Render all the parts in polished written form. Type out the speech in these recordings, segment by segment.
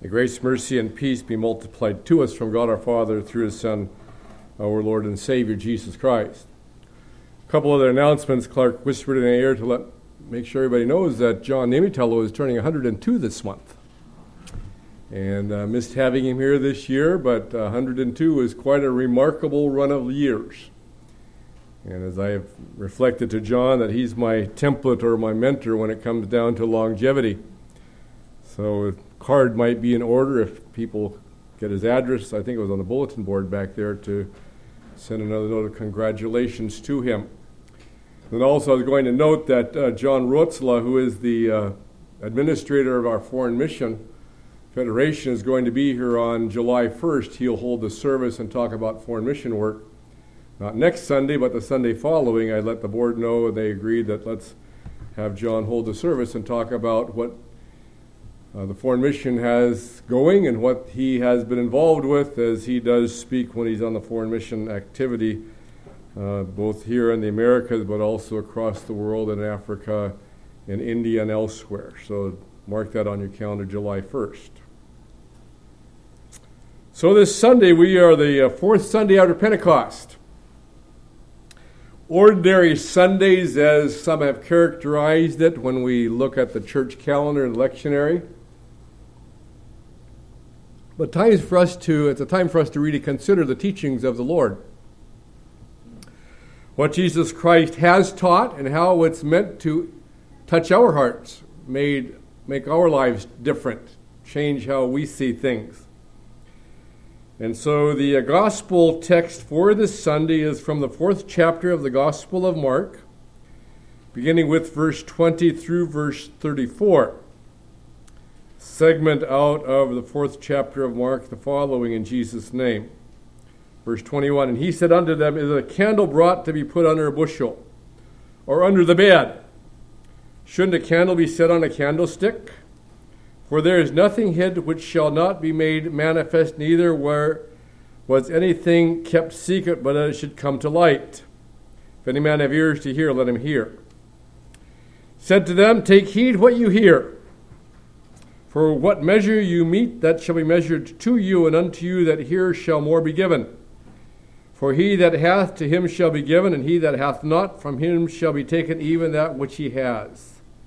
The grace, mercy, and peace be multiplied to us from God our Father through His Son, our Lord and Savior, Jesus Christ. A couple other announcements. Clark whispered in the ear to make sure everybody knows that John Nimitalo is turning 102 this month. And missed having him here this year, but 102 is quite a remarkable run of years. And as I have reflected to John that he's my template or my mentor when it comes down to longevity. So a card might be in order if people get his address. I think it was on the bulletin board back there to send another note of congratulations to him. And also I was going to note that John Rotzla, who is the administrator of our Foreign Mission Federation, is going to be here on July 1st. He'll hold the service and talk about foreign mission work. Not next Sunday, but the Sunday following. I let the board know, and they agreed that let's have John hold the service and talk about what the Foreign Mission has going and what he has been involved with, as he does speak when he's on the Foreign Mission activity, both here in the Americas, but also across the world in Africa, in India, and elsewhere. So mark that on your calendar, July 1st. So this Sunday, we are the fourth Sunday after Pentecost. Ordinary Sundays, as some have characterized it when we look at the church calendar and lectionary. But it's a time for us to really consider the teachings of the Lord. What Jesus Christ has taught and how it's meant to touch our hearts, make our lives different, change how we see things. And so the gospel text for this Sunday is from the 4th chapter of the Gospel of Mark, beginning with verse 20 through verse 34. Segment out of the 4th chapter of Mark, the following in Jesus' name. Verse 21, and he said unto them, is a candle brought to be put under a bushel, or under the bed? Shouldn't a candle be set on a candlestick? For there is nothing hid which shall not be made manifest, neither where was anything kept secret, but that it should come to light. If any man have ears to hear, let him hear. Said to them, take heed what you hear. For what measure you mete, that shall be measured to you, and unto you that hear shall more be given. For he that hath, to him shall be given, and he that hath not, from him shall be taken even that which he has.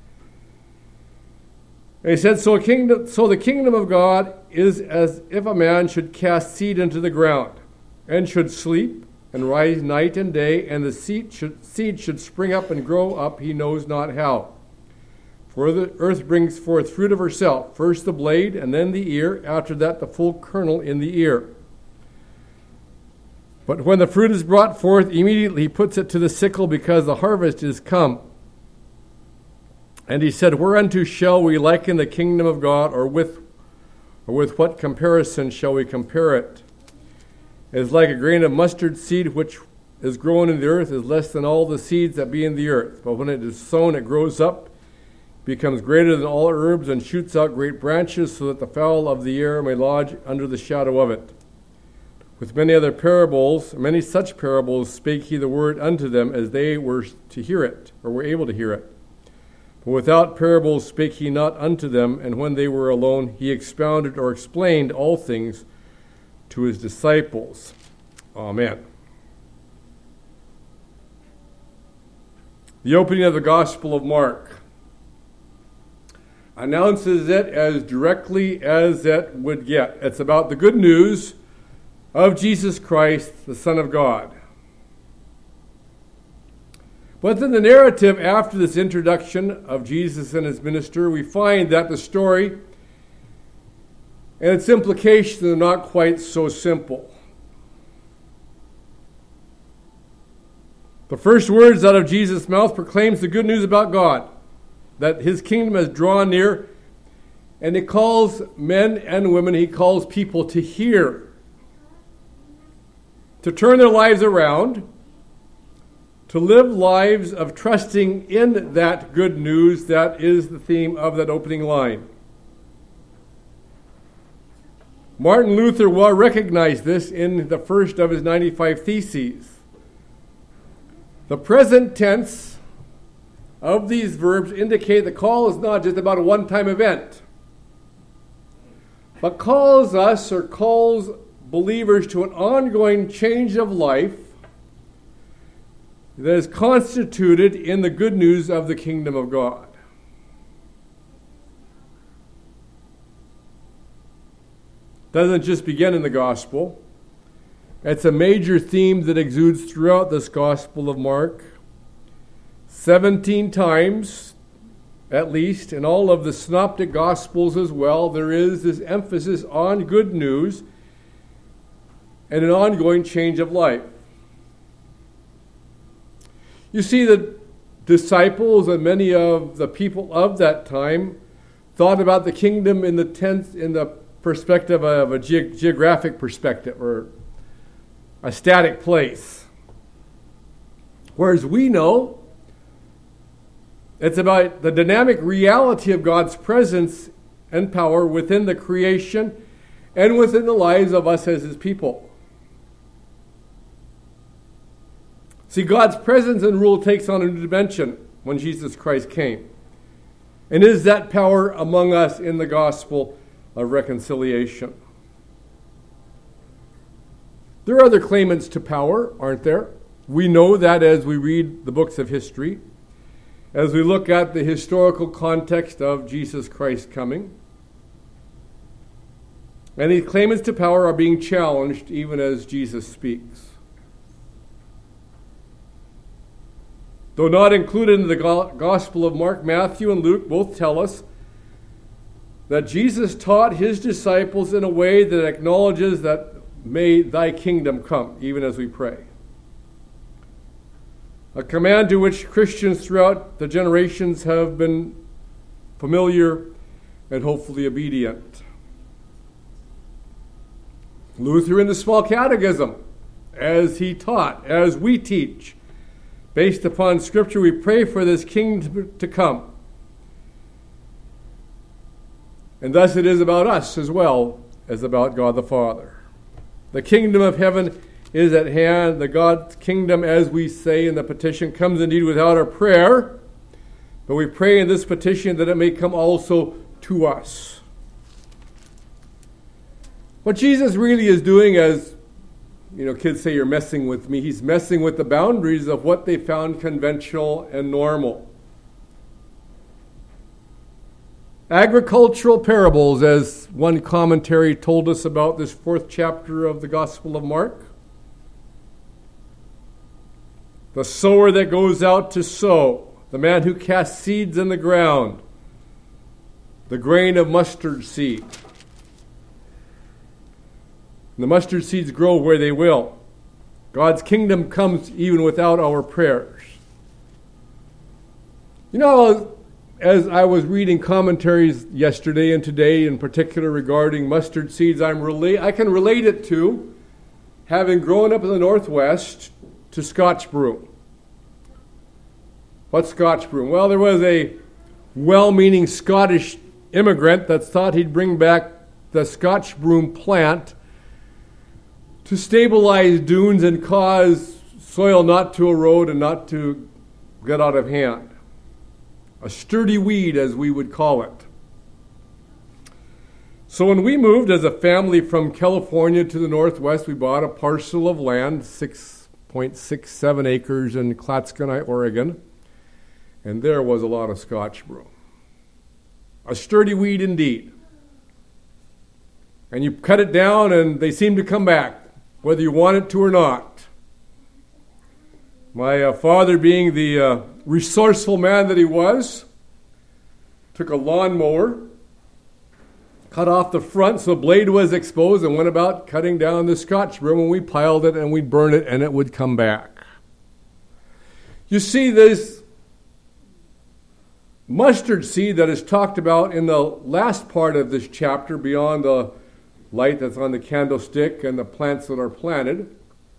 And he said, so the kingdom of God is as if a man should cast seed into the ground, and should sleep, and rise night and day, and the seed should spring up and grow up, he knows not how. For the earth brings forth fruit of herself, first the blade, and then the ear, after that the full kernel in the ear. But when the fruit is brought forth, immediately he puts it to the sickle, because the harvest is come. And he said, whereunto shall we liken the kingdom of God, or with what comparison shall we compare it? It is like a grain of mustard seed which is grown in the earth, is less than all the seeds that be in the earth. But when it is sown, it grows up, becomes greater than all herbs, and shoots out great branches, so that the fowl of the air may lodge under the shadow of it. With many such parables spake he the word unto them, as they were to hear it, or were able to hear it. But without parables spake he not unto them, and when they were alone, he expounded or explained all things to his disciples. Amen. The opening of the Gospel of Mark announces it as directly as it would get. It's about the good news of Jesus Christ, the Son of God. But in the narrative after this introduction of Jesus and his ministry, we find that the story and its implications are not quite so simple. The first words out of Jesus' mouth proclaims the good news about God, that his kingdom has drawn near, and he calls men and women, he calls people to hear, to turn their lives around, to live lives of trusting in that good news. That is the theme of that opening line. Martin Luther well recognized this in the first of his 95 Theses. The present tense of these verbs indicate the call is not just about a one-time event. but calls us or calls believers to an ongoing change of life that is constituted in the good news of the kingdom of God. Doesn't just begin in the gospel. It's a major theme that exudes throughout this Gospel of Mark. 17 times, at least, in all of the synoptic gospels as well, there is this emphasis on good news and an ongoing change of life. You see, the disciples and many of the people of that time thought about the kingdom in the perspective of a geographic perspective, or a static place. Whereas we know it's about the dynamic reality of God's presence and power within the creation and within the lives of us as His people. See, God's presence and rule takes on a new dimension when Jesus Christ came. And is that power among us in the gospel of reconciliation? There are other claimants to power, aren't there? We know that as we read the books of history, as we look at the historical context of Jesus Christ coming. And these claimants to power are being challenged even as Jesus speaks. Though not included in the Gospel of Mark, Matthew and Luke both tell us that Jesus taught His disciples in a way that acknowledges that may thy kingdom come, even as we pray. A command to which Christians throughout the generations have been familiar and hopefully obedient. Luther in the Small Catechism, as he taught, as we teach, based upon Scripture, we pray for this kingdom to come. And thus it is about us as well as about God the Father. The kingdom of heaven is at hand. The God's kingdom, as we say in the petition, comes indeed without our prayer. But we pray in this petition that it may come also to us. What Jesus really is doing, as kids say, you're messing with me. He's messing with the boundaries of what they found conventional and normal. Agricultural parables, as one commentary told us about this 4th chapter of the Gospel of Mark. The sower that goes out to sow, the man who casts seeds in the ground, the grain of mustard seed. The mustard seeds grow where they will. God's kingdom comes even without our prayers. As I was reading commentaries yesterday and today, in particular regarding mustard seeds, I can relate it to, having grown up in the Northwest, to Scotch broom. What's Scotch broom? Well, there was a well-meaning Scottish immigrant that thought he'd bring back the Scotch broom plant to stabilize dunes and cause soil not to erode and not to get out of hand. A sturdy weed, as we would call it. So when we moved as a family from California to the Northwest, we bought a parcel of land, 6.67 acres in Clatskanie, Oregon, and there was a lot of Scotch broom. A sturdy weed indeed. And you cut it down and they seem to come back, whether you want it to or not. My father, being the resourceful man that he was, took a lawnmower, cut off the front so the blade was exposed, and went about cutting down the Scotch broom, and we piled it and we'd burn it and it would come back. You see, this mustard seed that is talked about in the last part of this chapter, beyond the light that's on the candlestick and the plants that are planted,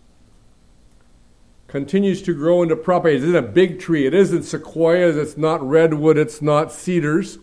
continues to grow into property. It isn't a big tree. It isn't sequoias. It's not redwood. It's not cedars.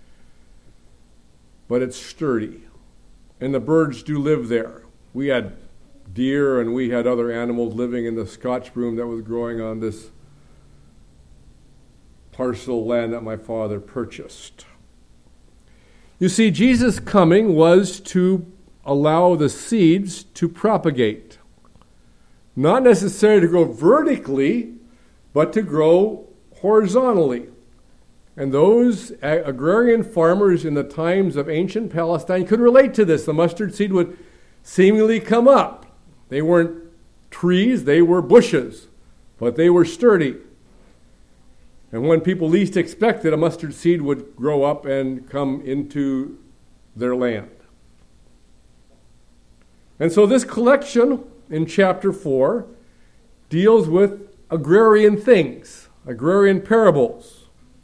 But it's sturdy. And the birds do live there. We had deer and we had other animals living in the Scotch broom that was growing on this parcel of land that my father purchased. You see, Jesus' coming was to allow the seeds to propagate. Not necessarily to grow vertically, but to grow horizontally. And those agrarian farmers in the times of ancient Palestine could relate to this. The mustard seed would seemingly come up. They weren't trees, they were bushes, but they were sturdy. And when people least expected, a mustard seed would grow up and come into their land. And so this collection in chapter 4 deals with agrarian things, agrarian parables.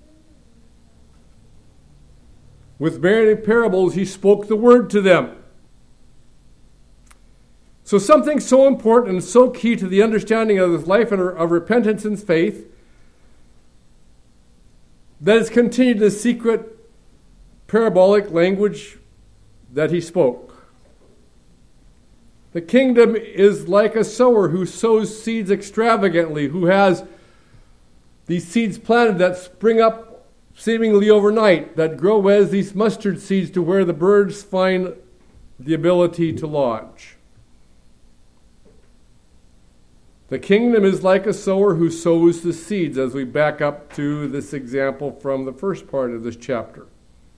With many parables, he spoke the word to them. So something so important and so key to the understanding of his life and of repentance and faith that has continued the secret parabolic language that he spoke. The kingdom is like a sower who sows seeds extravagantly, who has these seeds planted that spring up seemingly overnight, that grow as these mustard seeds to where the birds find the ability to lodge. The kingdom is like a sower who sows the seeds, as we back up to this example from the first part of this chapter.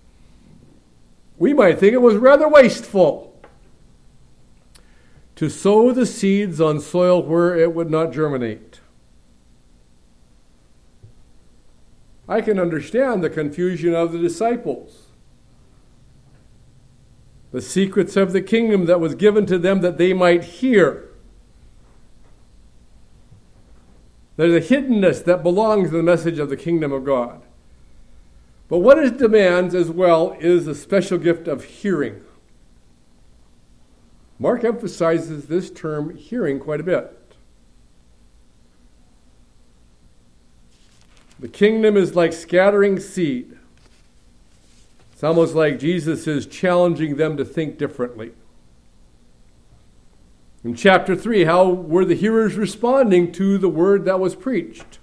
We might think it was rather wasteful to sow the seeds on soil where it would not germinate. I can understand the confusion of the disciples. The secrets of the kingdom that was given to them that they might hear. There's a hiddenness that belongs to the message of the kingdom of God. But what it demands as well is a special gift of hearing. Mark emphasizes this term hearing quite a bit. The kingdom is like scattering seed. It's almost like Jesus is challenging them to think differently. In chapter 3, how were the hearers responding to the word that was preached?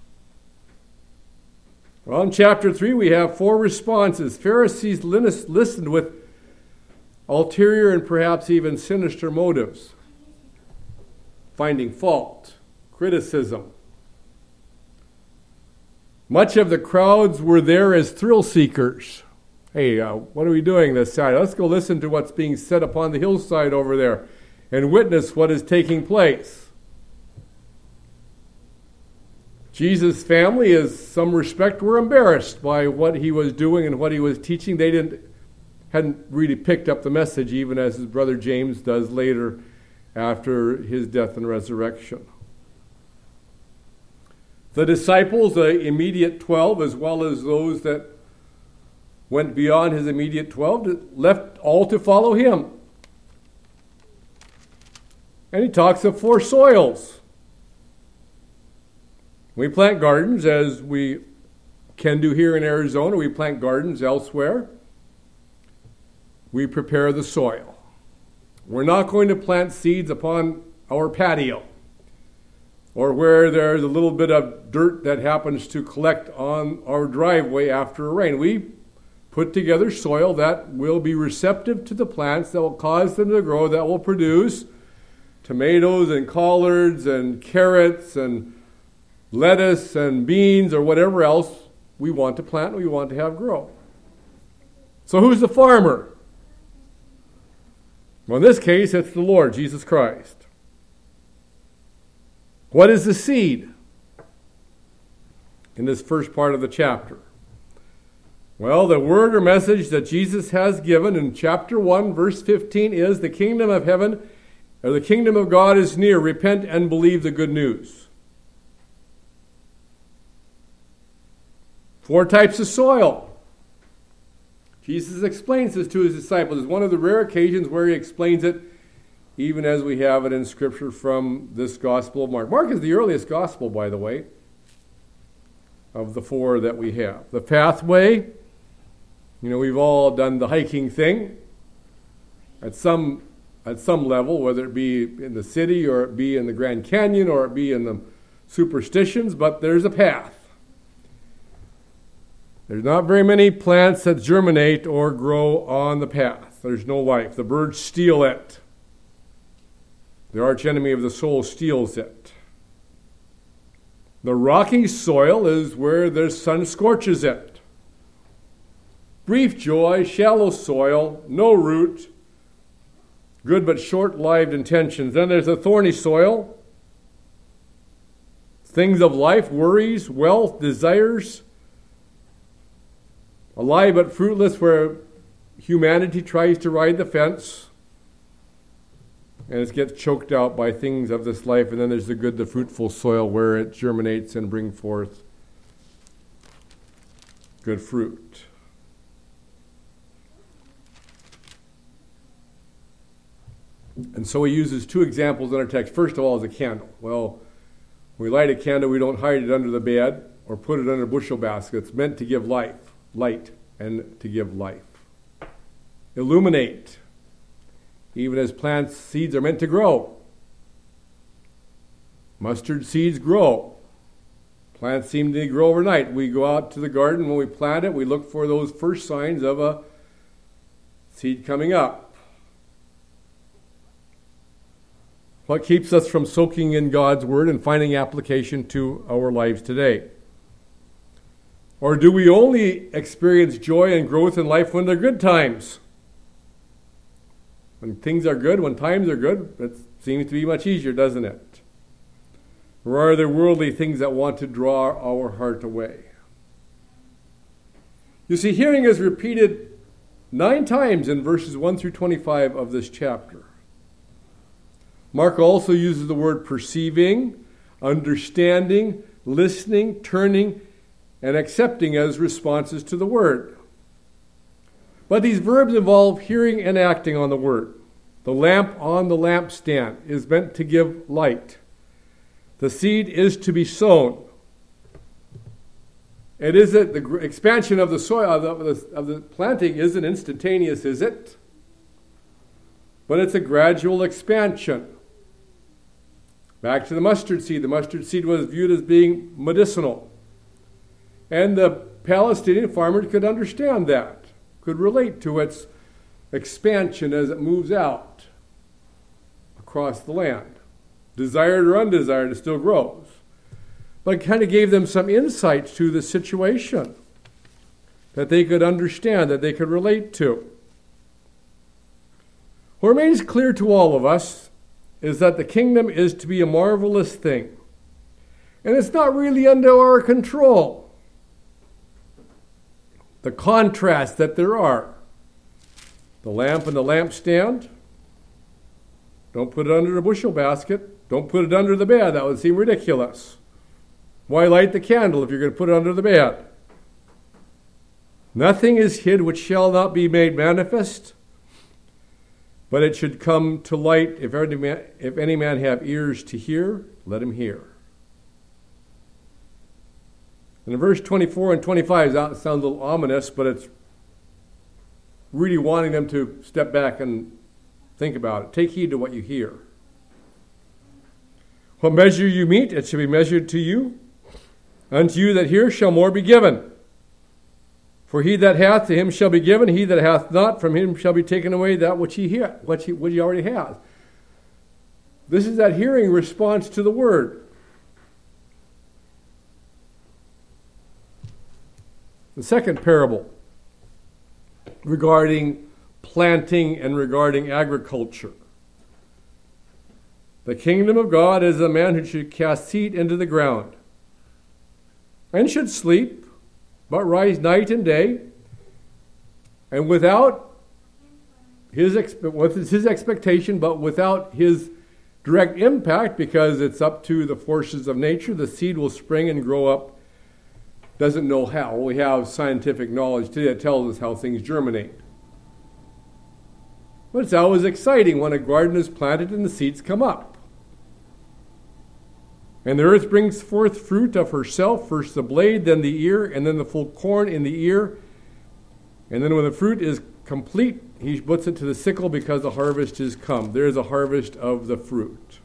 Well, in chapter 3, we have 4 responses. Pharisees listened with ulterior and perhaps even sinister motives, finding fault, criticism. Much of the crowds were there as thrill seekers. Hey, what are we doing this side? Let's go listen to what's being said upon the hillside over there and witness what is taking place. Jesus' family, in some respect, were embarrassed by what he was doing and what he was teaching. They hadn't really picked up the message, even as his brother James does later after his death and resurrection. The disciples, the immediate 12, as well as those that went beyond his immediate 12, left all to follow him. And he talks of 4 soils. We plant gardens, as we can do here in Arizona. We plant gardens elsewhere. We prepare the soil. We're not going to plant seeds upon our patio or where there's a little bit of dirt that happens to collect on our driveway after a rain. We put together soil that will be receptive to the plants, that will cause them to grow, that will produce tomatoes and collards and carrots and lettuce and beans or whatever else we want to plant and we want to have grow. So who's the farmer? Well, in this case, it's the Lord, Jesus Christ. What is the seed in this first part of the chapter? Well, the word or message that Jesus has given in chapter 1, verse 15 is the kingdom of heaven, or the kingdom of God is near. Repent and believe the good news. 4 types of soil. Jesus explains this to his disciples. It's one of the rare occasions where he explains it, even as we have it in Scripture from this Gospel of Mark. Mark is the earliest Gospel, by the way, of the 4 that we have. The pathway, we've all done the hiking thing at some level, whether it be in the city or it be in the Grand Canyon or it be in the superstitions, but there's a path. There's not very many plants that germinate or grow on the path. There's no life. The birds steal it. The archenemy of the soul steals it. The rocky soil is where the sun scorches it. Brief joy, shallow soil, no root, good but short-lived intentions. Then there's the thorny soil, things of life, worries, wealth, desires, alive but fruitless where humanity tries to ride the fence and it gets choked out by things of this life. And then there's the good, the fruitful soil where it germinates and brings forth good fruit. And so he uses two examples in our text. First of all is a candle. Well, when we light a candle, we don't hide it under the bed or put it under a bushel basket. It's meant to give light, and to give life. Illuminate. Even as plants, seeds are meant to grow. Mustard seeds grow. Plants seem to grow overnight. We go out to the garden, when we plant it, we look for those first signs of a seed coming up. What keeps us from soaking in God's Word and finding application to our lives today? Or do we only experience joy and growth in life when they're good times? When things are good, when times are good, it seems to be much easier, doesn't it? Or are there worldly things that want to draw our heart away? You see, hearing is repeated 9 times in verses 1 through 25 of this chapter. Mark also uses the word perceiving, understanding, listening, turning, and accepting as responses to the word. But these verbs involve hearing and acting on the word. The lamp on the lampstand is meant to give light. The seed is to be sown. It isn't the expansion of the soil of the planting isn't instantaneous, is it? But it's a gradual expansion. Back to the mustard seed. The mustard seed was viewed as being medicinal. And the Palestinian farmer could understand that, could relate to its expansion as it moves out across the land. Desired or undesired, it still grows. But it kind of gave them some insight to the situation that they could understand, that they could relate to. What remains clear to all of us is that the kingdom is to be a marvelous thing. And it's not really under our control. The contrast that there are. The lamp and the lampstand. Don't put it under a bushel basket. Don't put it under the bed. That would seem ridiculous. Why light the candle if you're going to put it under the bed? Nothing is hid which shall not be made manifest, but it should come to light. If any man have ears to hear, let him hear. And in verse 24 and 25, that sounds a little ominous, but it's really wanting them to step back and think about it. Take heed to what you hear. What measure you meet, it shall be measured to you. Unto you that hear shall more be given. For he that hath, to him shall be given. He that hath not, from him shall be taken away that which he already has. This is that hearing response to the word. The second parable regarding planting and regarding agriculture. The kingdom of God is a man who should cast seed into the ground and should sleep, but rise night and day, and without his expectation, but without his direct impact, because it's up to the forces of nature, the seed will spring and grow up. Doesn't know how. We have scientific knowledge today that tells us how things germinate. But it's always exciting when a garden is planted and the seeds come up. And the earth brings forth fruit of herself, first the blade, then the ear, and then the full corn in the ear. And then when the fruit is complete, he puts it to the sickle because the harvest is come. There is a harvest of the fruit.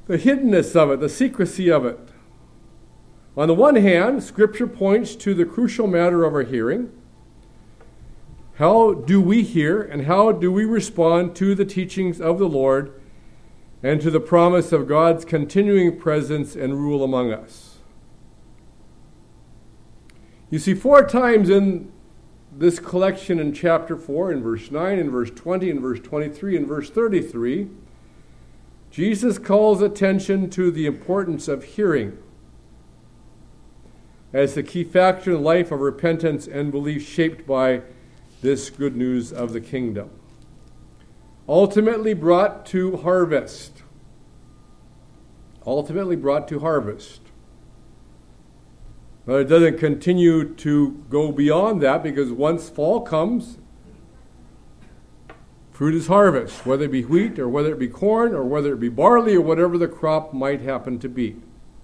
the hiddenness of it, the secrecy of it. On the one hand, Scripture points to the crucial matter of our hearing. How do we hear and how do we respond to the teachings of the Lord and to the promise of God's continuing presence and rule among us? You see, 4 times in this collection in chapter 4, in verse 9, in verse 20, in verse 23, and verse 33, Jesus calls attention to the importance of hearing as the key factor in the life of repentance and belief shaped by this good news of the kingdom. Ultimately brought to harvest. Ultimately brought to harvest. But it doesn't continue to go beyond that, because once fall comes, fruit is harvest, whether it be wheat or whether it be corn or whether it be barley or whatever the crop might happen to be.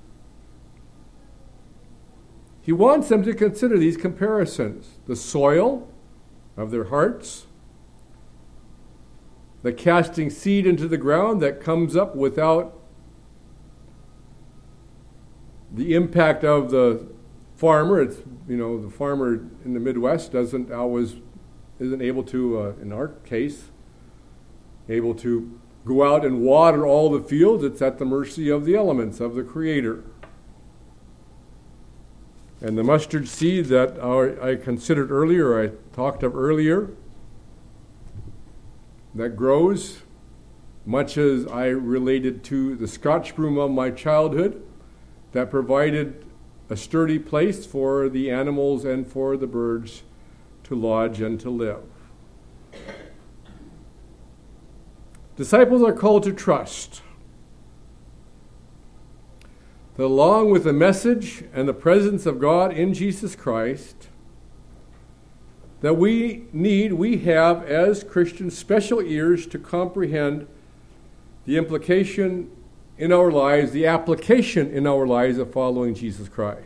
He wants them to consider these comparisons: the soil of their hearts, the casting seed into the ground that comes up without the impact of the farmer. It's, the farmer in the Midwest isn't able to, in our case, able to go out and water all the fields. It's at the mercy of the elements, of the Creator. And the mustard seed that I considered earlier, I talked of earlier, that grows, much as I related to the Scotch broom of my childhood, that provided a sturdy place for the animals and for the birds to lodge and to live. Disciples are called to trust that along with the message and the presence of God in Jesus Christ, that we have as Christians special ears to comprehend the implication in our lives, the application in our lives of following Jesus Christ.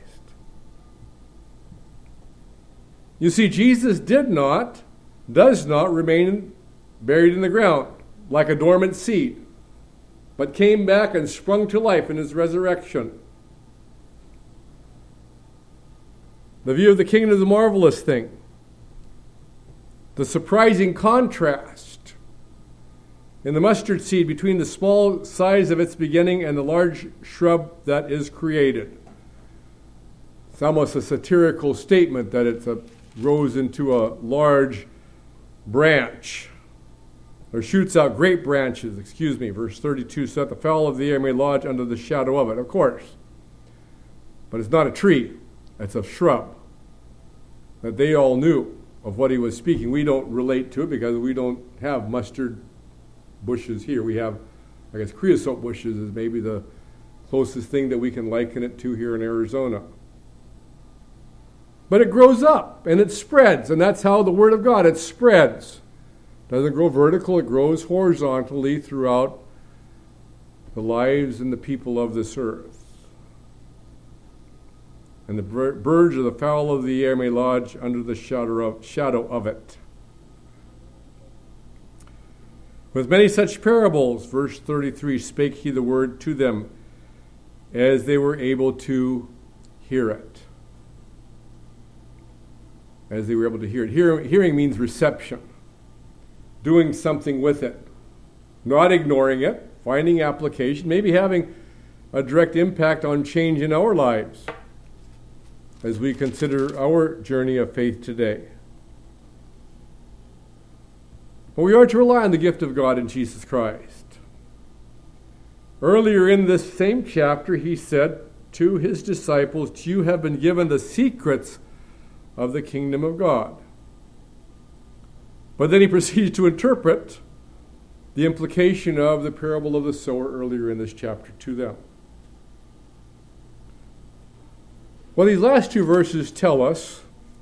You see, Jesus does not remain buried in the ground like a dormant seed, but came back and sprung to life in his resurrection. The view of the kingdom is a marvelous thing. The surprising contrast in the mustard seed between the small size of its beginning and the large shrub that is created. It's almost a satirical statement that it grows into a large branch, or shoots out great branches, verse 32, so that the fowl of the air may lodge under the shadow of it. Of course. But it's not a tree, it's a shrub. That they all knew of what he was speaking. We don't relate to it because we don't have mustard bushes here. We have, creosote bushes is maybe the closest thing that we can liken it to here in Arizona. But it grows up and it spreads, and that's how the Word of God, it spreads. It doesn't grow vertical, it grows horizontally throughout the lives and the people of this earth. And the birds or the fowl of the air may lodge under the shadow of it. With many such parables, verse 33, spake he the word to them as they were able to hear it. As they were able to hear it. Hearing means reception. Doing something with it. Not ignoring it. Finding application. Maybe having a direct impact on change in our lives as we consider our journey of faith today. But we are to rely on the gift of God in Jesus Christ. Earlier in this same chapter, he said to his disciples, "You have been given the secrets of the kingdom of God." But then he proceeds to interpret the implication of the parable of the sower earlier in this chapter to them. What these last 2 verses tell us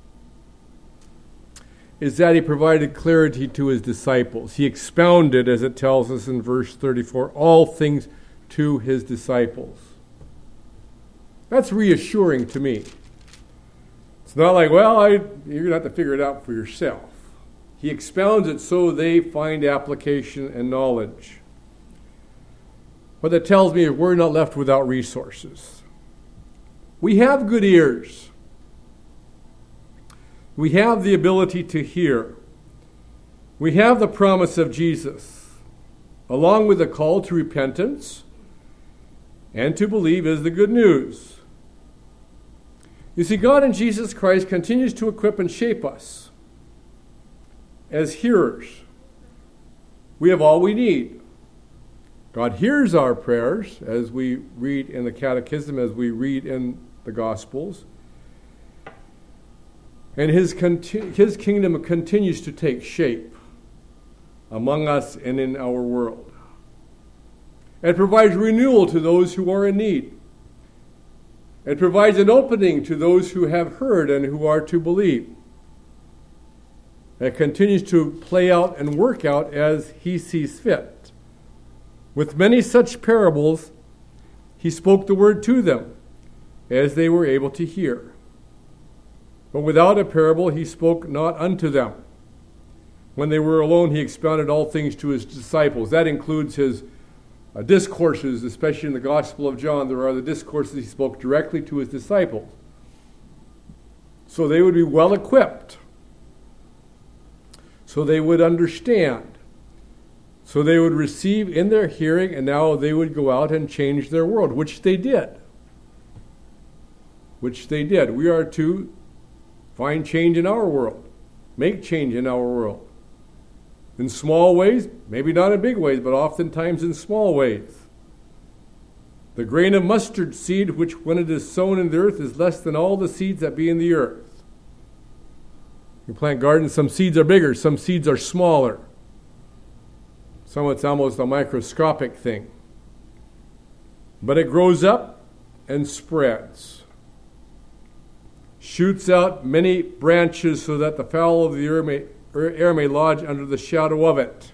is that he provided clarity to his disciples. He expounded, as it tells us in verse 34, all things to his disciples. That's reassuring to me. It's not like, you're going to have to figure it out for yourself. He expounds it so they find application and knowledge. but that tells me we're not left without resources. We have good ears. We have the ability to hear. We have the promise of Jesus, along with the call to repentance and to believe is the good news. You see, God in Jesus Christ continues to equip and shape us as hearers. We have all we need. God hears our prayers, as we read in the Catechism, as we read in the Gospels. And his kingdom continues to take shape among us and in our world. It provides renewal to those who are in need. It provides an opening to those who have heard and who are to believe. It continues to play out and work out as he sees fit. With many such parables, he spoke the word to them as they were able to hear. But without a parable, he spoke not unto them. When they were alone, he expounded all things to his disciples. That includes his discourses, especially in the Gospel of John. There are the discourses he spoke directly to his disciples. So they would be well equipped. So they would understand. So they would receive in their hearing, and now they would go out and change their world, which they did. Which they did. We are to find change in our world. Make change in our world. In small ways, maybe not in big ways, but oftentimes in small ways. The grain of mustard seed, which when it is sown in the earth, is less than all the seeds that be in the earth. You plant gardens, some seeds are bigger, some seeds are smaller. Some it's almost a microscopic thing. But it grows up and spreads. Shoots out many branches so that the fowl of the air may lodge under the shadow of it.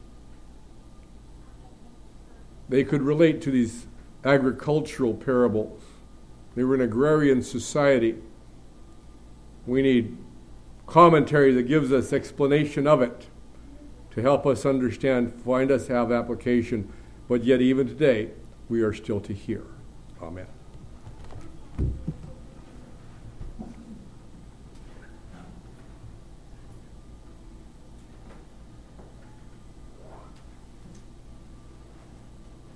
They could relate to these agricultural parables. They were an agrarian society. We need commentary that gives us explanation of it to help us understand, find us have application, but yet even today we are still to hear. Amen.